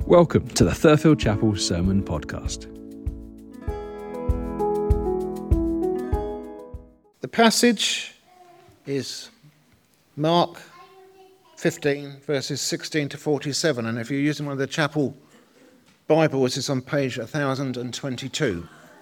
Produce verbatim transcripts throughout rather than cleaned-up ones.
Welcome to the Thurfield Chapel Sermon Podcast. The passage is Mark fifteen, verses sixteen to forty-seven, and if you're using one of the chapel Bibles, it's on page one thousand twenty-two.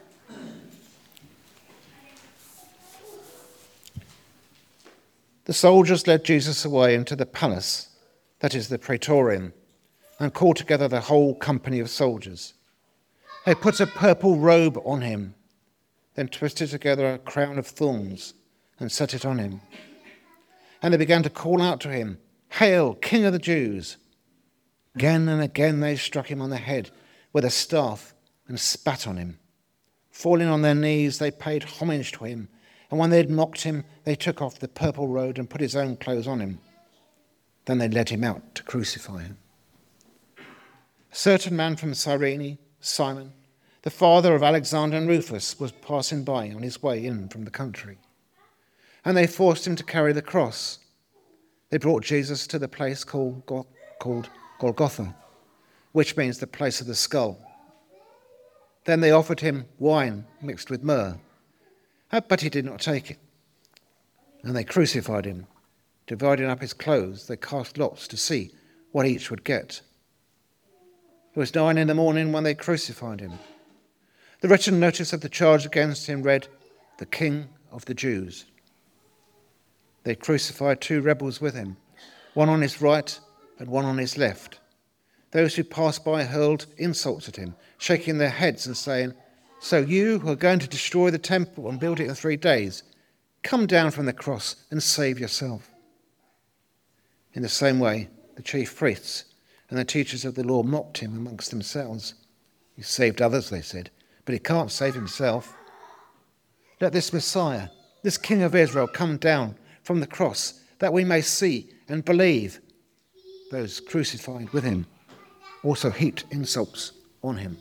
The soldiers led Jesus away into the palace, that is the Praetorium, and called together the whole company of soldiers. They put a purple robe on him, then twisted together a crown of thorns and set it on him. And they began to call out to him, "Hail, King of the Jews!" Again and again they struck him on the head with a staff and spat on him. Falling on their knees, they paid homage to him, and when they had mocked him, they took off the purple robe and put his own clothes on him. Then they led him out to crucify him. A certain man from Cyrene, Simon, the father of Alexander and Rufus, was passing by on his way in from the country. And they forced him to carry the cross. They brought Jesus to the place called, Go- called Golgotha, which means the place of the skull. Then they offered him wine mixed with myrrh, but he did not take it. And they crucified him. Dividing up his clothes, they cast lots to see what each would get. It was nine in the morning when they crucified him. The written notice of the charge against him read, "The King of the Jews." They crucified two rebels with him, one on his right and one on his left. Those who passed by hurled insults at him, shaking their heads and saying, "So you who are going to destroy the temple and build it in three days, come down from the cross and save yourself." In the same way, the chief priests and the teachers of the law mocked him amongst themselves. "He saved others," they said, "but he can't save himself. Let this Messiah, this King of Israel, come down from the cross, that we may see and believe." Those crucified with him also heaped insults on him.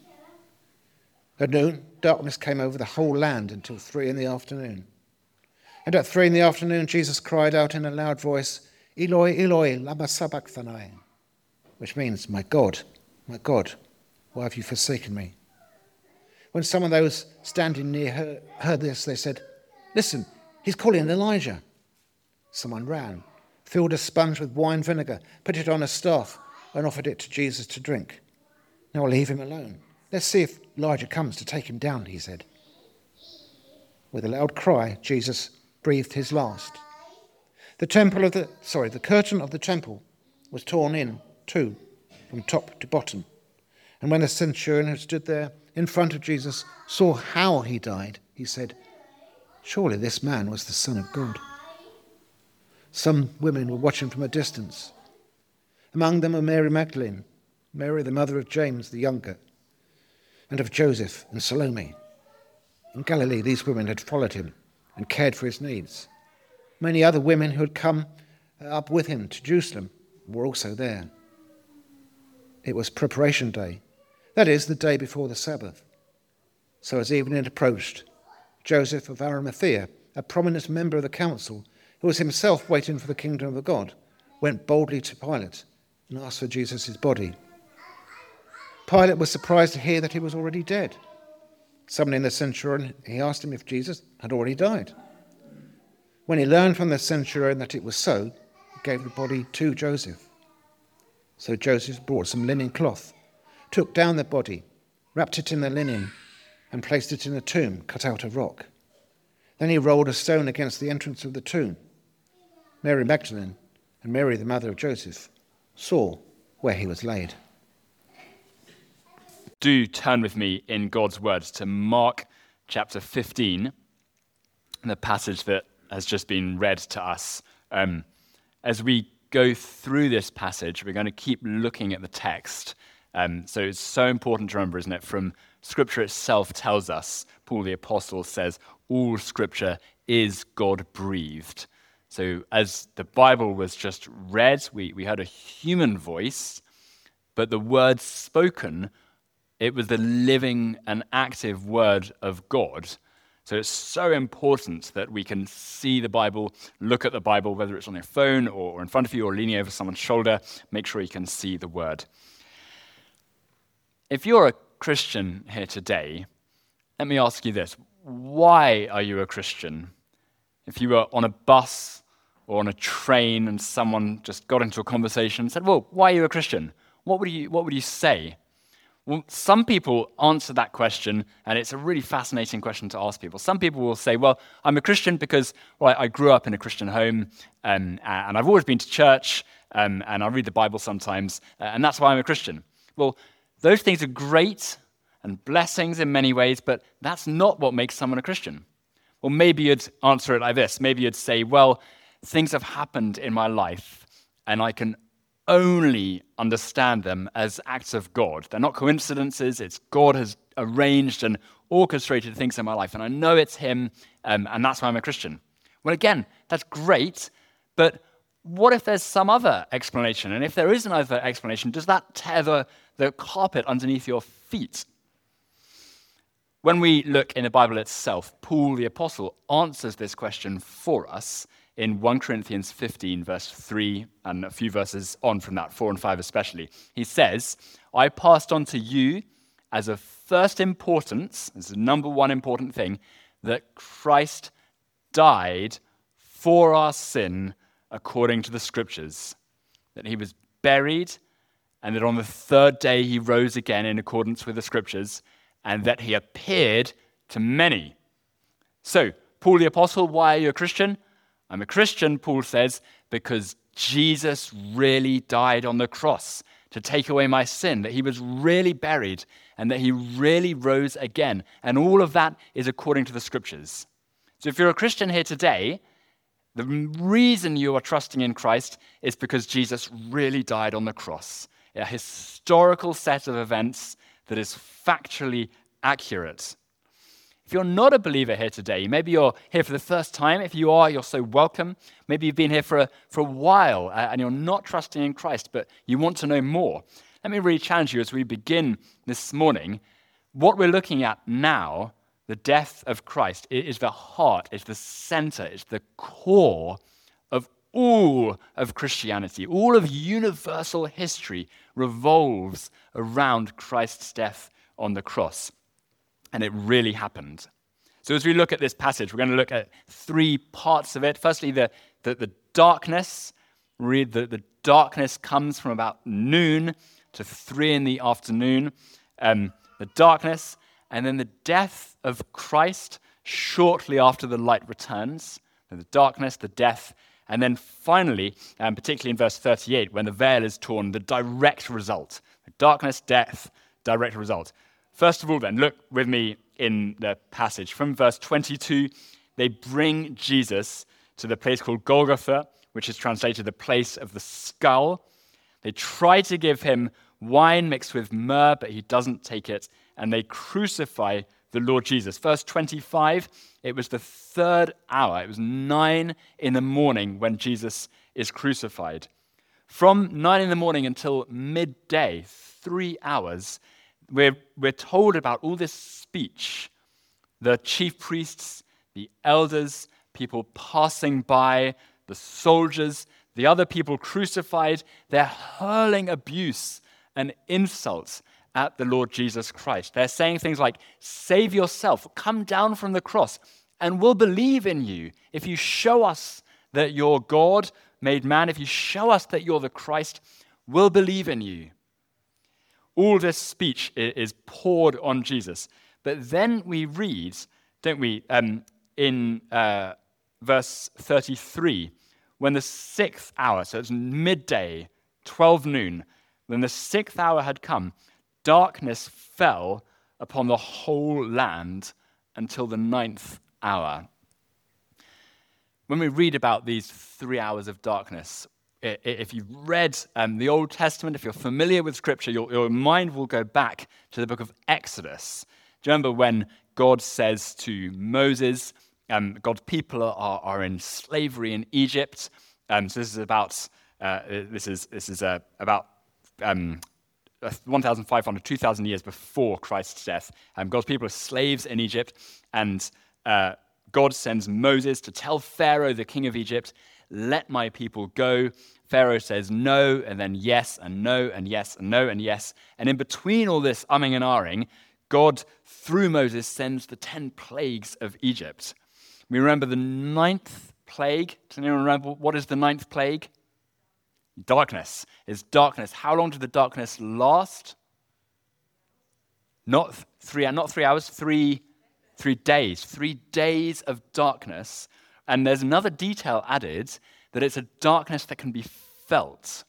At noon, darkness came over the whole land until three in the afternoon. And at three in the afternoon, Jesus cried out in a loud voice, "Eloi, Eloi, lama sabachthani," which means, "My God, my God, why have you forsaken me?" When some of those standing near her heard this, they said, "Listen, he's calling Elijah." Someone ran, filled a sponge with wine vinegar, put it on a staff, and offered it to Jesus to drink. "Now leave him alone. Let's see if Elijah comes to take him down," he said. With a loud cry, Jesus breathed his last. The temple of the sorry, the curtain of the temple was torn in two, from top to bottom. And when the centurion who stood there in front of Jesus saw how he died, he said, "Surely this man was the Son of God." Some women were watching from a distance. Among them were Mary Magdalene, Mary the mother of James the younger, and of Joseph and Salome. In Galilee, these women had followed him and cared for his needs. Many other women who had come up with him to Jerusalem were also there. It was preparation day, that is, the day before the Sabbath. So as evening approached, Joseph of Arimathea, a prominent member of the council, who was himself waiting for the kingdom of God, went boldly to Pilate and asked for Jesus' body. Pilate was surprised to hear that he was already dead. Summoning the centurion, he asked him if Jesus had already died. When he learned from the centurion that it was so, he gave the body to Joseph. So Joseph brought some linen cloth, took down the body, wrapped it in the linen, and placed it in a tomb cut out of rock. Then he rolled a stone against the entrance of the tomb. Mary Magdalene and Mary, the mother of Joseph, saw where he was laid. Do turn with me in God's words to Mark chapter fifteen, the passage that has just been read to us. Um, as we go through this passage, we're going to keep looking at the text. Um, so it's so important to remember, isn't it? From Scripture itself tells us, Paul the Apostle says, all Scripture is God-breathed. So as the Bible was just read, we, we heard a human voice, but the words spoken, it was the living and active word of God. So it's so important that we can see the Bible, look at the Bible, whether it's on your phone or in front of you or leaning over someone's shoulder, make sure you can see the word. if you're a Christian here today, let me ask you this. Why are you a Christian? If you were on a bus or on a train and someone just got into a conversation and said, well, why are you a Christian? What would you, what would you say? Well, some people answer that question, and it's a really fascinating question to ask people. Some people will say, well, I'm a Christian because well, I grew up in a Christian home, um, and I've always been to church, um, and I read the Bible sometimes, uh, and that's why I'm a Christian. Well, those things are great and blessings in many ways, but that's not what makes someone a Christian. Well, maybe you'd answer it like this. Maybe you'd say, well, things have happened in my life, and I can only understand them as acts of God. They're not coincidences. It's God has arranged and orchestrated things in my life, and I know it's him, um, and that's why I'm a Christian. Well, again, that's great, but what if there's some other explanation? And if there is another explanation, does that tear the, the carpet underneath your feet? When we look in the Bible itself, Paul the Apostle answers this question for us in First Corinthians fifteen, verse three, and a few verses on from that, four and five especially. He says, I passed on to you as of first importance, as the number one important thing, that Christ died for our sin according to the Scriptures, that he was buried, and that on the third day he rose again in accordance with the Scriptures, and that he appeared to many. So, Paul the Apostle, why are you a Christian? I'm a Christian, Paul says, because Jesus really died on the cross to take away my sin, that he was really buried, and that he really rose again. And all of that is according to the Scriptures. So if you're a Christian here today, the reason you are trusting in Christ is because Jesus really died on the cross. A historical set of events that is factually accurate. If you're not a believer here today, maybe you're here for the first time. If you are, you're so welcome. Maybe you've been here for a, for a while uh, and you're not trusting in Christ, but you want to know more. Let me really challenge you as we begin this morning. What we're looking at now, the death of Christ, is the heart, is the center, is the core of all of Christianity. All of universal history revolves around Christ's death on the cross. And it really happened. So as we look at this passage, we're going to look at three parts of it. Firstly, the, the, the darkness. Read that the darkness comes from about noon to three in the afternoon. Um, the darkness, and then the death of Christ shortly after the light returns. And the darkness, the death, and then finally, um, particularly in verse thirty-eight, when the veil is torn, the direct result. The darkness, death, direct result. First of all then, look with me in the passage. From verse twenty-two, they bring Jesus to the place called Golgotha, which is translated the place of the skull. They try to give him wine mixed with myrrh, but he doesn't take it, and they crucify the Lord Jesus. Verse twenty-five, it was the third hour. It was nine in the morning when Jesus is crucified. From nine in the morning until midday, three hours, We're, we're told about all this speech. The chief priests, the elders, people passing by, the soldiers, the other people crucified, they're hurling abuse and insults at the Lord Jesus Christ. They're saying things like, save yourself, come down from the cross, and we'll believe in you. If you show us that you're God made man, if you show us that you're the Christ, we'll believe in you. All this speech is poured on Jesus. But then we read, don't we, um, in uh, verse thirty-three, when the sixth hour, so it's midday, twelve noon, when the sixth hour had come, darkness fell upon the whole land until the ninth hour. When we read about these three hours of darkness, if you've read um, the Old Testament, if you're familiar with Scripture, your, your mind will go back to the book of Exodus. Do you remember when God says to Moses, um, God's people are, are in slavery in Egypt? Um, so this is about uh, this is this is uh, about um, fifteen hundred, two thousand years before Christ's death. Um, God's people are slaves in Egypt, and uh, God sends Moses to tell Pharaoh, the king of Egypt, let my people go. Pharaoh says no, and then yes, and no, and yes, and no, and yes. And in between all this umming and ahhing, God, through Moses, sends the ten plagues of Egypt. We remember the ninth plague. Does anyone remember what is the ninth plague? Darkness. It's darkness. How long did the darkness last? Not three, not three hours, three, three days. Three days of darkness. And there's another detail added, that it's a darkness that can be felt.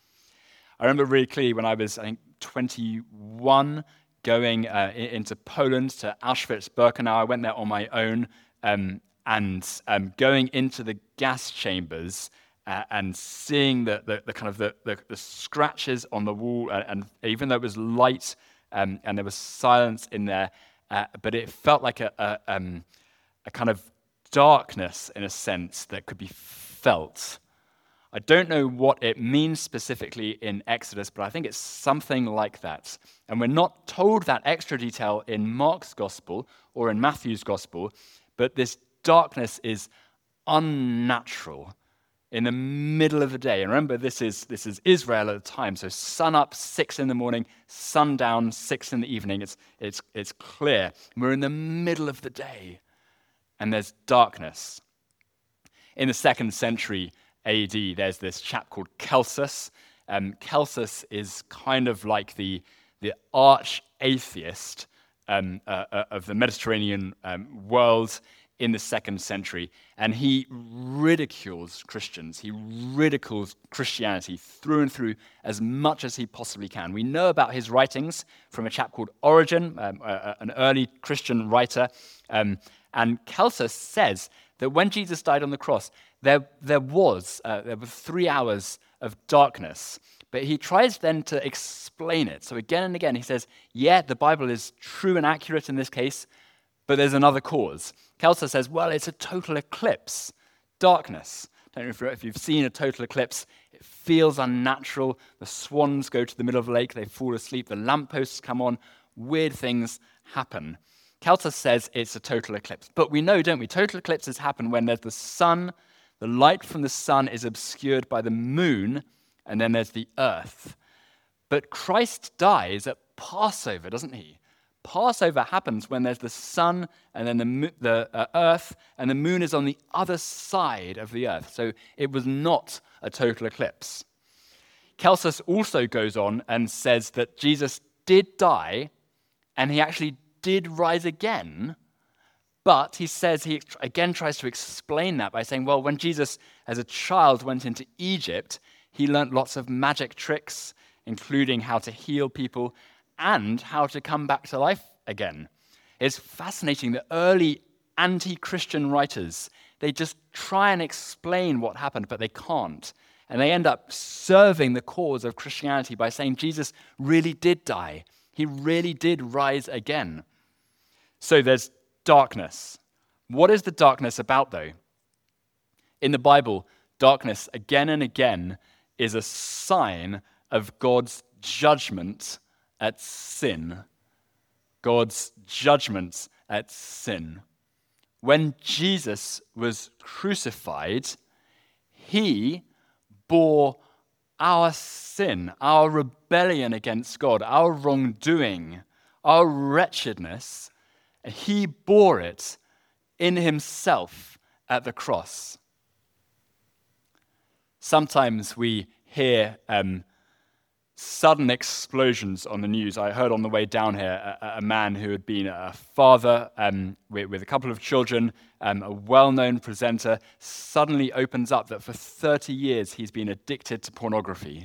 I remember really clearly when I was, I think, twenty-one, going uh, into Poland to Auschwitz-Birkenau. I went there on my own, um, and um, going into the gas chambers uh, and seeing the, the, the kind of the, the, the scratches on the wall, and, and even though it was light um, and there was silence in there, uh, but it felt like a, a, um, a kind of darkness in a sense that could be felt. I don't know what it means specifically in Exodus, but I think it's something like that. And we're not told that extra detail in Mark's gospel or in Matthew's gospel, but this darkness is unnatural in the middle of the day. And remember, this is this is Israel at the time, so sun up, six in the morning, sundown, six in the evening. It's it's it's clear. We're in the middle of the day, and there's darkness. In the second century A D, there's this chap called Celsus. Um, Celsus is kind of like the, the arch-atheist um, uh, uh, of the Mediterranean um, world in the second century. And he ridicules Christians. He ridicules Christianity through and through as much as he possibly can. We know about his writings from a chap called Origen, um, uh, an early Christian writer. Um, and Celsus says that when Jesus died on the cross, there, there was uh, there were three hours of darkness. But he tries then to explain it. So again and again, he says, yeah, the Bible is true and accurate in this case, but there's another cause. Celsus says, well, it's a total eclipse, darkness. I don't know if, if you've seen a total eclipse. It feels unnatural. The swans go to the middle of the lake. They fall asleep. The lampposts come on. Weird things happen. Celsus says it's a total eclipse. But we know, don't we? Total eclipses happen when there's the sun, the light from the sun is obscured by the moon, and then there's the earth. But Christ dies at Passover, doesn't he? Passover happens when there's the sun and then the, the uh, earth, and the moon is on the other side of the earth. So it was not a total eclipse. Celsus also goes on and says that Jesus did die, and he actually did rise again, but he says he again tries to explain that by saying, well, when Jesus as a child went into Egypt, he learned lots of magic tricks, including how to heal people and how to come back to life again. It's fascinating that early anti-Christian writers, they just try and explain what happened, but they can't. And they end up serving the cause of Christianity by saying Jesus really did die. He really did rise again. So there's darkness. What is the darkness about, though? In the Bible, darkness again and again is a sign of God's judgment at sin. God's judgment at sin. When Jesus was crucified, he bore our sin, our rebellion against God, our wrongdoing, our wretchedness. He bore it in himself at the cross. Sometimes we hear um, sudden explosions on the news. I heard on the way down here a, a man who had been a father um, with, with a couple of children, um, a well-known presenter, suddenly opens up that for thirty years he's been addicted to pornography.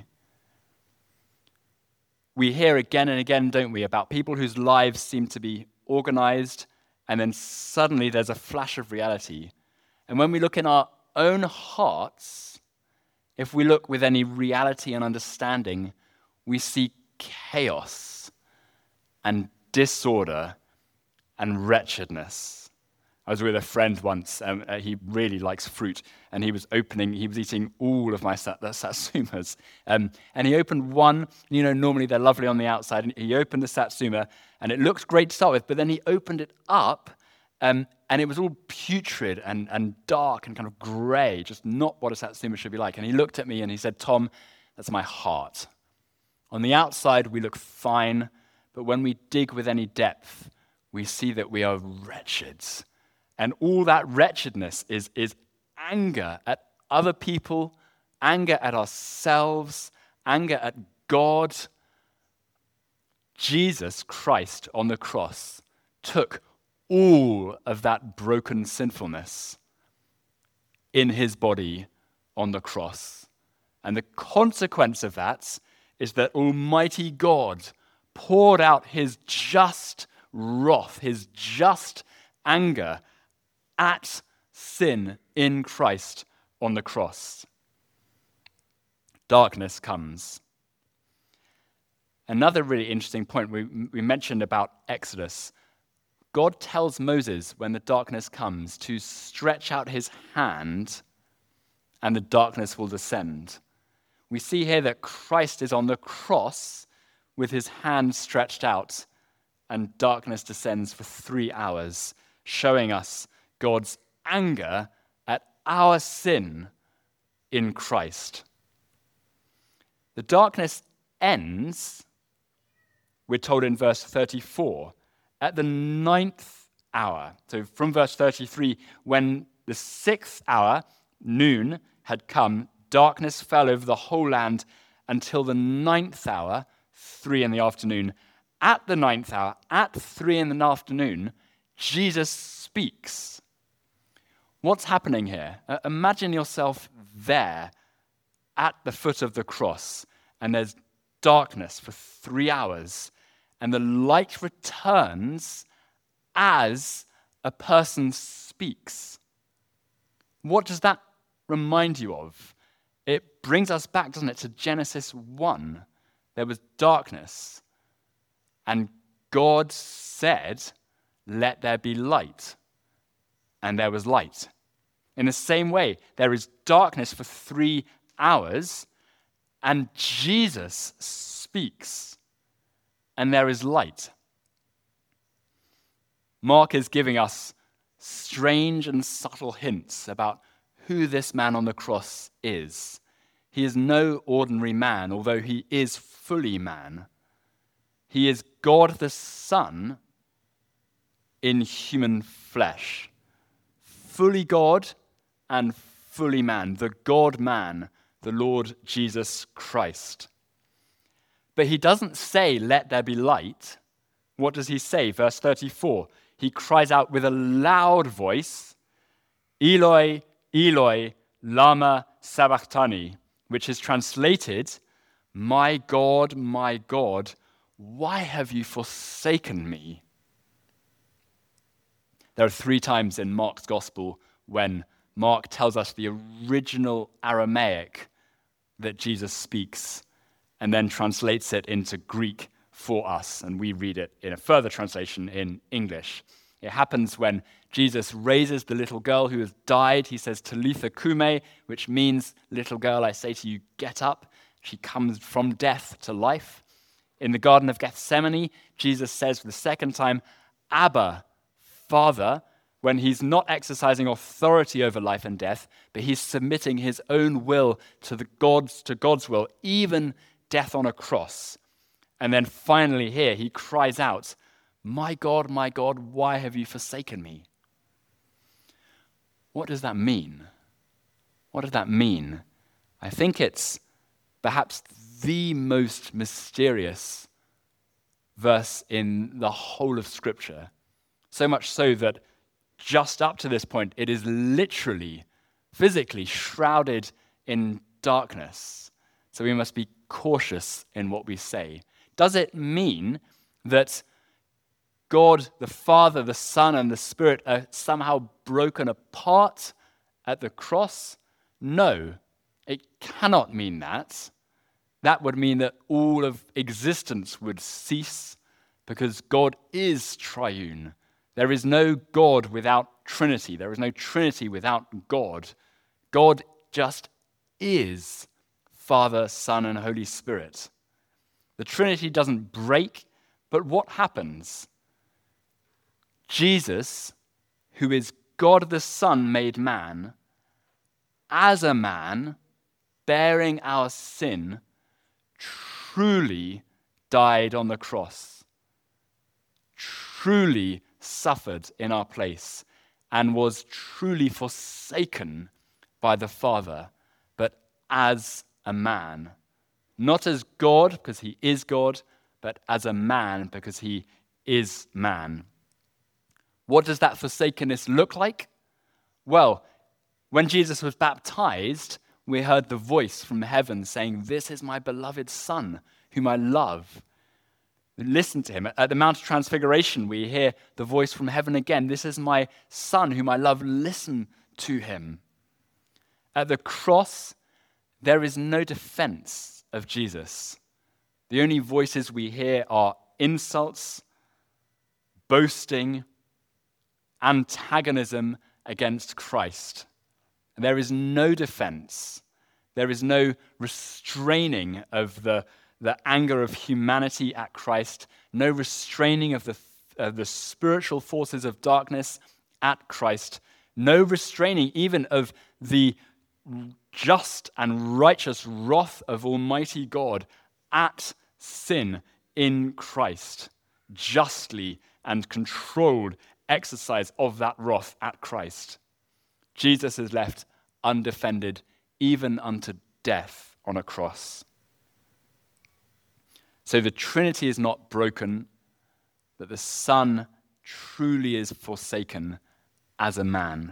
We hear again and again, don't we, about people whose lives seem to be organized, and then suddenly there's a flash of reality. And when we look in our own hearts, if we look with any reality and understanding, we see chaos and disorder and wretchedness. I was with a friend once, um, uh, he really likes fruit, and he was opening, he was eating all of my sat- satsumas, um, and he opened one, you know, normally they're lovely on the outside, and he opened the satsuma, and it looked great to start with, but then he opened it up, Um, and it was all putrid and, and dark and kind of grey, just not what a satsuma should be like. And he looked at me and he said, "Tom, that's my heart. On the outside, we look fine, but when we dig with any depth, we see that we are wretched. And all that wretchedness is, is anger at other people, anger at ourselves, anger at God." Jesus Christ on the cross took all of that broken sinfulness in his body on the cross. And the consequence of that is that Almighty God poured out his just wrath, his just anger at sin in Christ on the cross. Darkness comes. Another really interesting point we, we mentioned about Exodus. God tells Moses when the darkness comes to stretch out his hand and the darkness will descend. We see here that Christ is on the cross with his hand stretched out and darkness descends for three hours, showing us God's anger at our sin in Christ. The darkness ends, we're told in verse thirty-four, at the ninth hour. So from verse thirty-three, when the sixth hour, noon, had come, darkness fell over the whole land until the ninth hour, three in the afternoon. At the ninth hour, at three in the afternoon, Jesus speaks. What's happening here? Uh, imagine yourself there at the foot of the cross, and there's darkness for three hours, and the light returns as a person speaks. What does that remind you of? It brings us back, doesn't it, to Genesis one. There was darkness, and God said, "Let there be light," and there was light. In the same way, there is darkness for three hours, and Jesus speaks, and there is light. Mark is giving us strange and subtle hints about who this man on the cross is. He is no ordinary man, although he is fully man. He is God the Son in human flesh. Fully God and fully man, the God-man, the Lord Jesus Christ. But he doesn't say, "Let there be light." What does he say? Verse thirty-four, he cries out with a loud voice, "Eloi, Eloi, lama sabachthani," which is translated, "My God, my God, why have you forsaken me?" There are three times in Mark's gospel when Mark tells us the original Aramaic that Jesus speaks and then translates it into Greek for us, and we read it in a further translation in English. It happens when Jesus raises the little girl who has died. He says, "Talitha kume," which means, "Little girl, I say to you, get up." She comes from death to life. In the Garden of Gethsemane, Jesus says for the second time, "Abba, Father," when he's not exercising authority over life and death, but he's submitting his own will to the God's, to God's will, even death on a cross. And then finally here, he cries out, "My God, my God, why have you forsaken me?" What does that mean? What does that mean? I think it's perhaps the most mysterious verse in the whole of Scripture. So much so that just up to this point, it is literally, physically shrouded in darkness. So we must be cautious in what we say. Does it mean that God, the Father, the Son, and the Spirit are somehow broken apart at the cross? No, it cannot mean that. That would mean that all of existence would cease, because God is triune. There is no God without Trinity. There is no Trinity without God. God just is Father, Son, and Holy Spirit. The Trinity doesn't break, but what happens? Jesus who is God the Son made man, as a man, bearing our sin, truly died on the cross, truly suffered in our place, and was truly forsaken by the Father, but as a man. Not as God, because he is God, but as a man, because he is man. What does that forsakenness look like? Well, when Jesus was baptized, we heard the voice from heaven saying, "This is my beloved Son, whom I love. Listen to him." At the Mount of Transfiguration, we hear the voice from heaven again. "This is my Son, whom I love. Listen to him." At the cross, there is no defense of Jesus. The only voices we hear are insults, boasting, antagonism against Christ. There is no defense. There is no restraining of the, the anger of humanity at Christ, no restraining of the, of the spiritual forces of darkness at Christ, no restraining even of the just and righteous wrath of Almighty God at sin in Christ. Justly and controlled exercise of that wrath at Christ. Jesus is left undefended even unto death on a cross. So the Trinity is not broken, but the Son truly is forsaken as a man.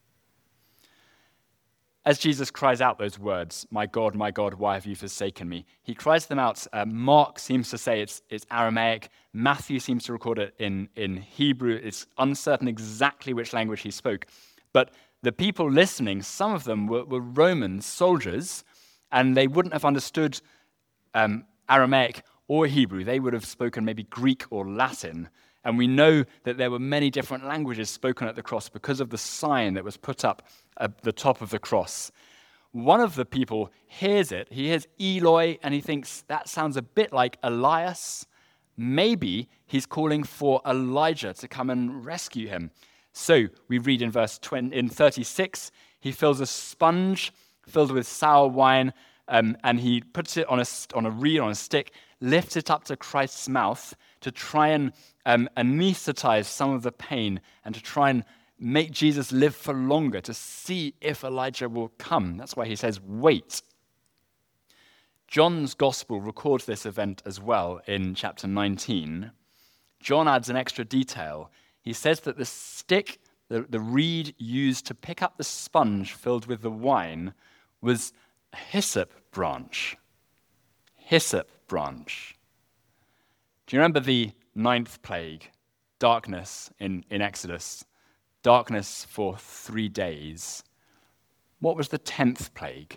As Jesus cries out those words, "My God, my God, why have you forsaken me?" He cries them out. Uh, Mark seems to say it's, it's Aramaic. Matthew seems to record it in, in Hebrew. It's uncertain exactly which language he spoke. But the people listening, some of them were, were Roman soldiers, and they wouldn't have understood um, Aramaic or Hebrew. They would have spoken maybe Greek or Latin. And we know that there were many different languages spoken at the cross because of the sign that was put up at the top of the cross. One of the people hears it. He hears Eloi, and he thinks that sounds a bit like Elias. Maybe he's calling for Elijah to come and rescue him. So we read in verse twenty, in thirty-six, he fills a sponge filled with sour wine, um, and he puts it on a, on a reed, on a stick, lifts it up to Christ's mouth to try and um, anesthetize some of the pain and to try and make Jesus live for longer, to see if Elijah will come. That's why he says, wait. John's gospel records this event as well in chapter nineteen. John adds an extra detail. He says that the stick, the, the reed used to pick up the sponge filled with the wine, was a hyssop branch. Hyssop branch. Do you remember the ninth plague, darkness in, in Exodus? Darkness for three days. What was the tenth plague?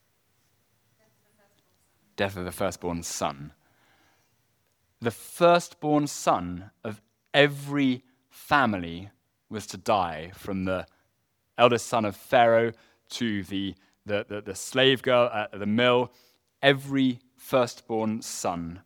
Death of the firstborn son. The firstborn son of every family was to die, from the eldest son of Pharaoh to the, the, the, the slave girl at the mill. Every firstborn son.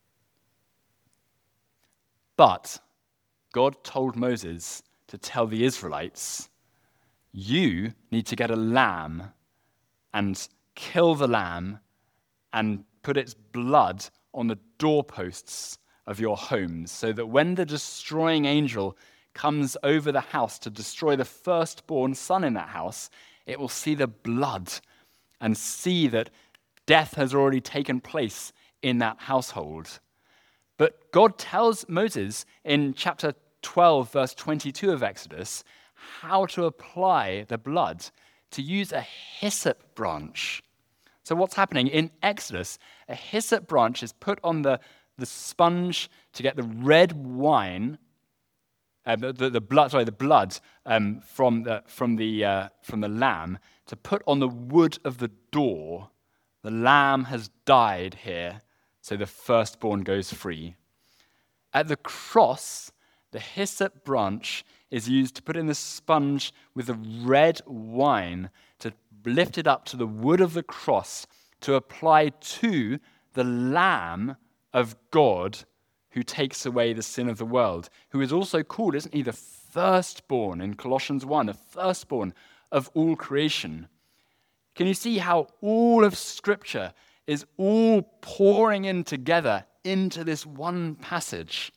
But God told Moses to tell the Israelites, you need to get a lamb and kill the lamb and put its blood on the doorposts of your homes, so that when the destroying angel comes over the house to destroy the firstborn son in that house, it will see the blood and see that death has already taken place in that household. But God tells Moses in chapter twelve, verse twenty-two of Exodus, how to apply the blood, to use a hyssop branch. So what's happening in Exodus? A hyssop branch is put on the, the sponge to get the red wine, uh, the, the, the blood, sorry, the blood um, from the from the uh, from the lamb, to put on the wood of the door. The lamb has died here, so the firstborn goes free. At the cross, the hyssop branch is used to put in the sponge with the red wine, to lift it up to the wood of the cross, to apply to the Lamb of God who takes away the sin of the world, who is also called, isn't he, the firstborn in Colossians one, the firstborn of all creation. Can you see how all of Scripture is all pouring in together into this one passage?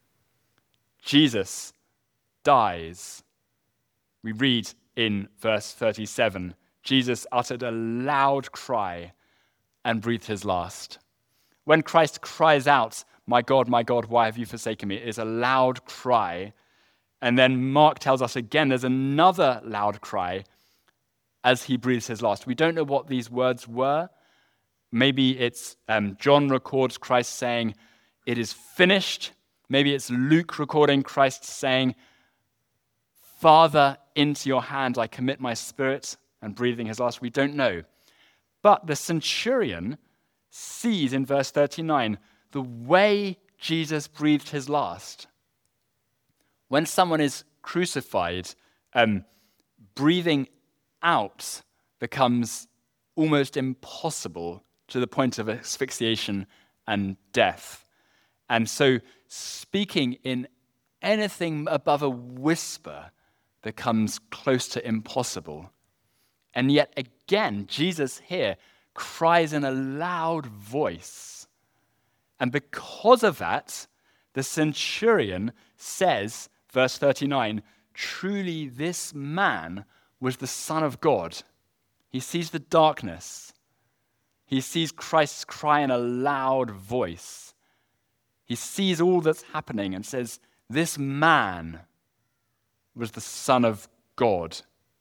Jesus dies. We read in verse thirty-seven, Jesus uttered a loud cry and breathed his last. When Christ cries out, "My God, my God, why have you forsaken me?" it is a loud cry. And then Mark tells us again there's another loud cry as he breathes his last. We don't know what these words were. Maybe it's um, John records Christ saying, "It is finished." Maybe it's Luke recording Christ saying, "Father, into your hand I commit my spirit," and breathing his last. We don't know. But the centurion sees in verse thirty-nine the way Jesus breathed his last. When someone is crucified, um, breathing out becomes almost impossible to the point of asphyxiation and death. And so speaking in anything above a whisper becomes close to impossible. And yet again, Jesus here cries in a loud voice. And because of that, the centurion says, verse thirty-nine, "Truly this man was the Son of God." He sees the darkness. He sees Christ's cry in a loud voice. He sees all that's happening and says, this man was the Son of God.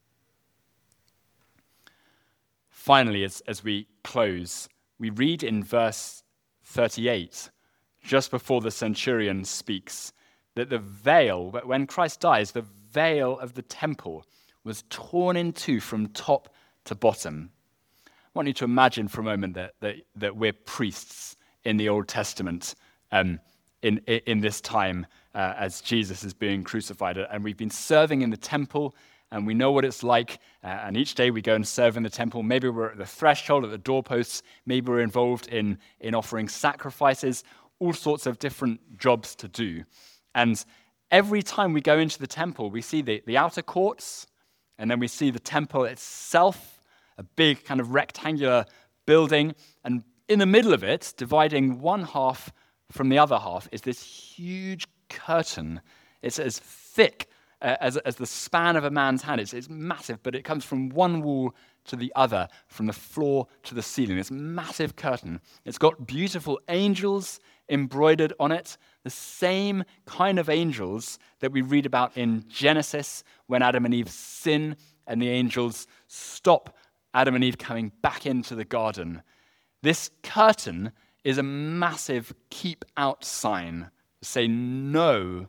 Finally, as, as we close, we read in verse thirty-eight, just before the centurion speaks, that the veil, when Christ dies, the veil of the temple was torn in two from top to bottom. I want you to imagine for a moment that, that, that we're priests in the Old Testament um, in, in this time uh, as Jesus is being crucified. And we've been serving in the temple, and we know what it's like. Uh, and each day we go and serve in the temple. Maybe we're at the threshold, at the doorposts. Maybe we're involved in, in offering sacrifices, all sorts of different jobs to do. And every time we go into the temple, we see the, the outer courts, and then we see the temple itself, a big kind of rectangular building. And in the middle of it, dividing one half from the other half, is this huge curtain. It's as thick uh, as, as the span of a man's hand. It's, it's massive, but it comes from one wall to the other, from the floor to the ceiling. This massive curtain. It's got beautiful angels embroidered on it, the same kind of angels that we read about in Genesis when Adam and Eve sin and the angels stop Adam and Eve coming back into the garden. This curtain is a massive keep out sign to say no,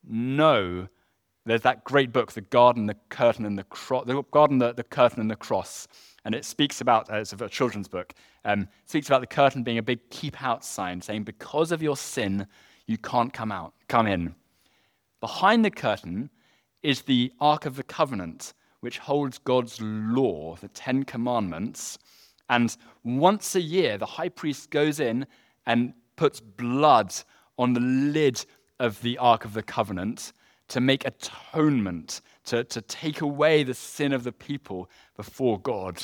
no. There's that great book, The Garden, the Curtain, and the Cross. The Garden, the, the Curtain, and the Cross. And it speaks about, uh, it's a children's book, um, speaks about the curtain being a big keep out sign, saying because of your sin, you can't come out, come in. Behind the curtain is the Ark of the Covenant, which holds God's law, the Ten Commandments. And once a year, the high priest goes in and puts blood on the lid of the Ark of the Covenant to make atonement, to, to take away the sin of the people before God.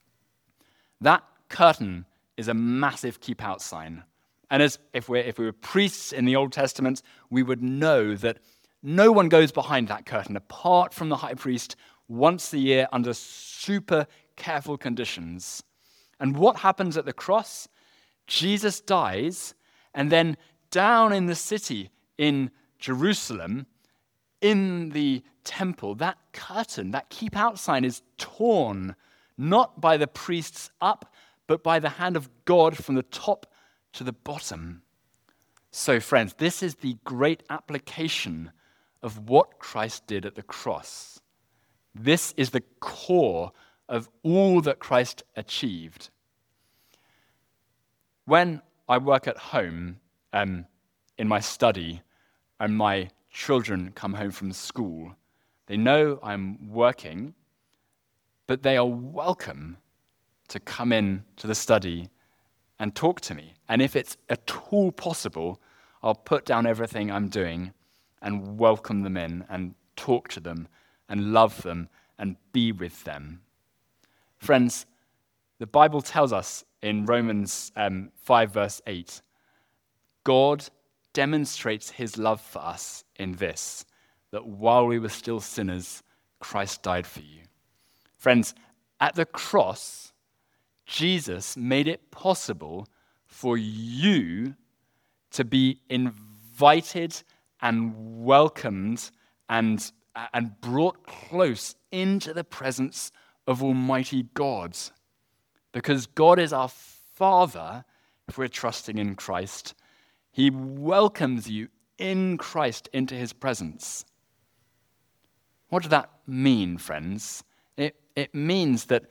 That curtain is a massive keep-out sign. And as if we're, if we were priests in the Old Testament, we would know that no one goes behind that curtain, apart from the high priest, once a year under super careful conditions. And what happens at the cross? Jesus dies, and then down in the city in Jerusalem, in the temple, that curtain, that keep out sign is torn, not by the priests up, but by the hand of God from the top to the bottom. So, friends, this is the great application of what Christ did at the cross. This is the core of all that Christ achieved. When I work at home, um, in my study, and my children come home from school, they know I'm working, but they are welcome to come in to the study and talk to me. And if it's at all possible, I'll put down everything I'm doing and welcome them in and talk to them and love them and be with them. Friends, the Bible tells us in Romans um, five verse eight, God demonstrates his love for us in this, that while we were still sinners, Christ died for you. Friends, at the cross, Jesus made it possible for you to be invited and welcomed and, and brought close into the presence of Almighty God. Because God is our Father, if we're trusting in Christ, he welcomes you in Christ into his presence. What does that mean, friends? It, it means that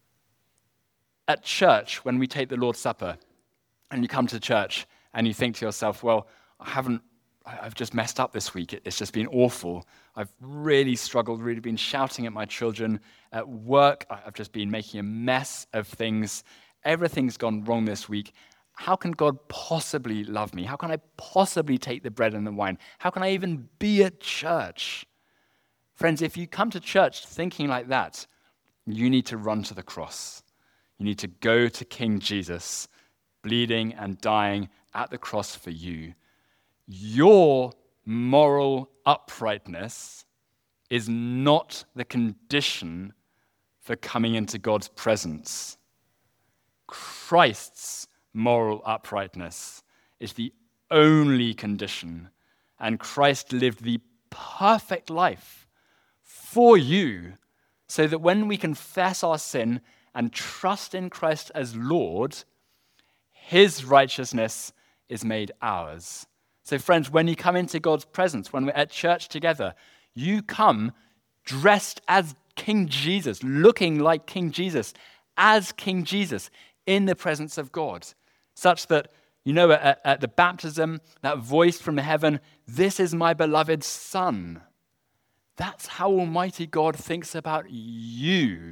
at church, when we take the Lord's Supper, and you come to church and you think to yourself, well, I haven't, I've just messed up this week. It's just been awful. I've really struggled, really been shouting at my children. At work, I've just been making a mess of things. Everything's gone wrong this week. How can God possibly love me? How can I possibly take the bread and the wine? How can I even be at church? Friends, if you come to church thinking like that, you need to run to the cross. You need to go to King Jesus, bleeding and dying at the cross for you. Your moral uprightness is not the condition for coming into God's presence. Christ's moral uprightness is the only condition, and Christ lived the perfect life for you, so that when we confess our sin and trust in Christ as Lord, his righteousness is made ours. So friends, when you come into God's presence, when we're at church together, you come dressed as King Jesus, looking like King Jesus, as King Jesus in the presence of God, such that, you know, at, at the baptism, that voice from heaven, this is my beloved Son. That's how Almighty God thinks about you,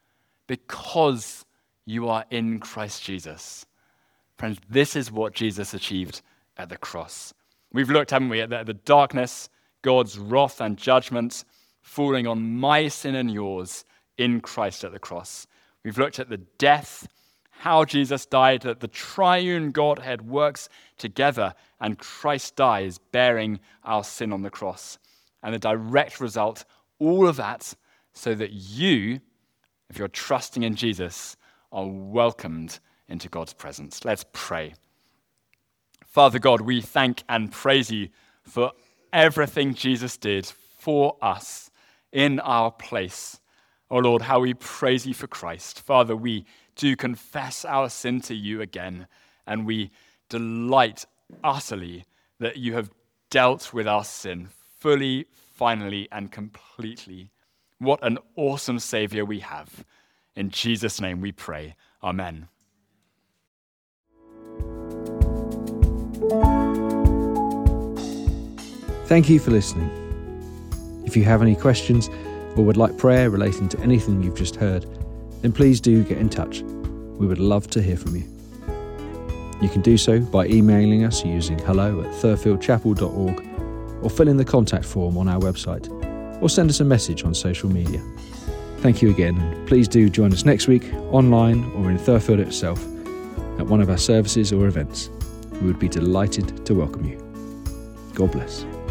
because you are in Christ Jesus. Friends, this is what Jesus achieved at the cross. We've looked, haven't we, at the, the darkness, God's wrath and judgment falling on my sin and yours in Christ at the cross. We've looked at the death, how Jesus died, that the triune Godhead works together and Christ dies bearing our sin on the cross. And the direct result, all of that, so that you, if you're trusting in Jesus, are welcomed into God's presence. Let's pray. Father God, we thank and praise you for everything Jesus did for us in our place. Oh Lord, how we praise you for Christ. Father, we do confess our sin to you again, and we delight utterly that you have dealt with our sin fully, finally, and completely. What an awesome Savior we have. In Jesus' name we pray. Amen. Thank you for listening. If you have any questions or would like prayer relating to anything you've just heard, then please do get in touch. We would love to hear from you. You can do so by emailing us using hello at thurfield chapel dot org, or fill in the contact form on our website, or send us a message on social media. Thank you again, and please do join us next week, online or in Thurfield itself, at one of our services or events. We would be delighted to welcome you. God bless.